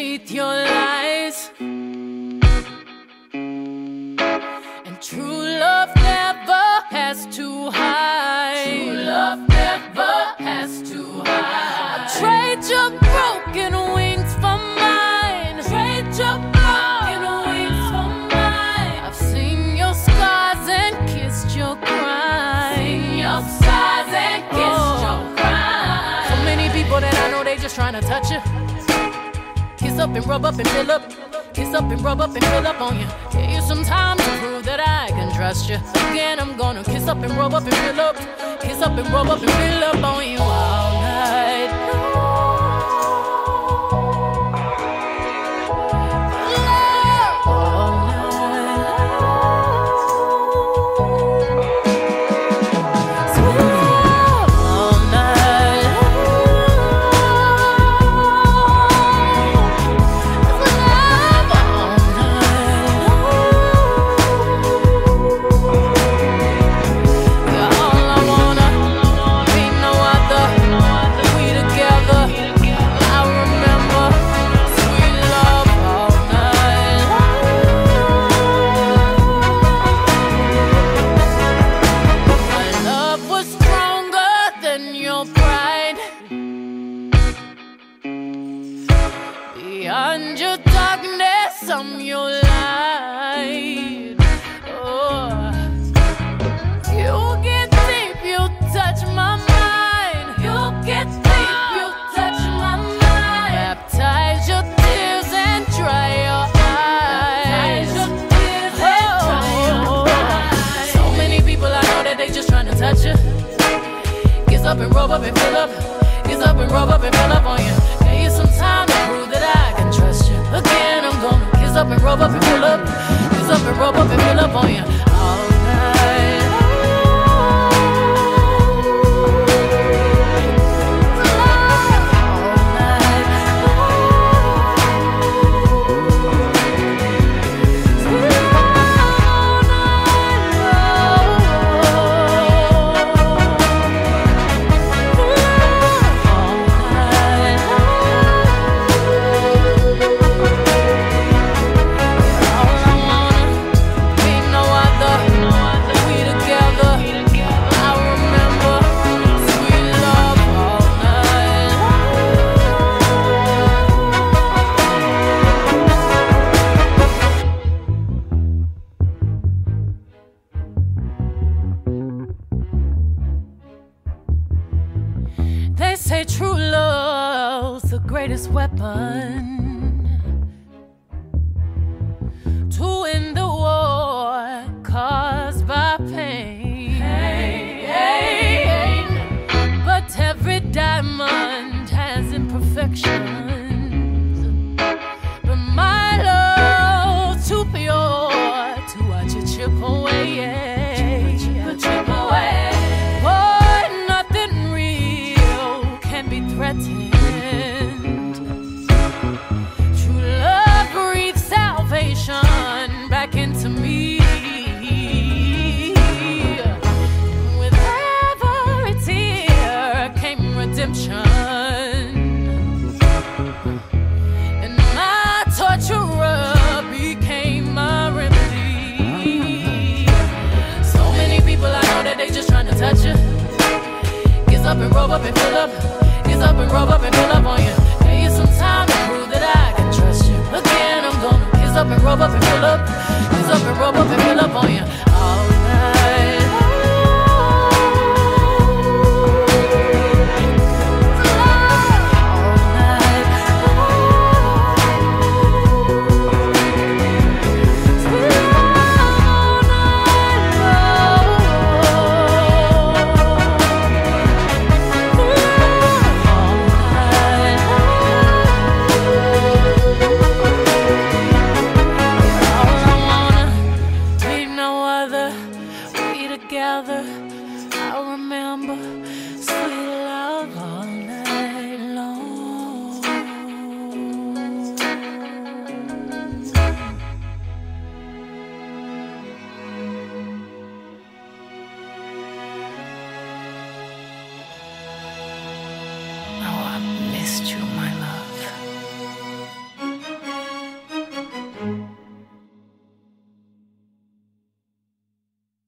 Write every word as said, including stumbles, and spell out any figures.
beneath your lies. And true love never has to hide. True love never has to hide. I'll trade your broken wings for mine. Trade your broken wings for mine. I've seen your scars and kissed your cries. Seen your scars and kissed oh. your cries. So many people that I know, they just trying to touch you. Kiss up and rub up and fill up. Kiss up and rub up and fill up on you. Give you some time to prove that I can trust you. Again, I'm gonna kiss up and rub up and fill up. Kiss up and rub up and fill up on you all night long. Beyond your darkness, I'm your light. Oh, you get deep, you touch my mind. You get deep, you touch my mind. Baptize your tears and dry your eyes. Baptize your tears oh, and dry your eyes. So many people I know that they just trying to touch you. Kiss up and rub up and fill up. Kiss up and rub up and fill up on you. Give you some time to prove that I can trust you. Again, I'm gonna kiss up and rub up and fill up. Kiss up and rub up and fill up on you all night long. They say true love's the greatest weapon to win the war caused by pain. Pain. But every diamond has imperfections. But my love's too pure to watch it chip away. Chip, chip away. True love breathes salvation back into me. With every tear came redemption, and my torturer became my remedy. So many people I know that they just trying to touch you. Kiss up and rub up and fill up. Kiss up and rub up and fill up on you.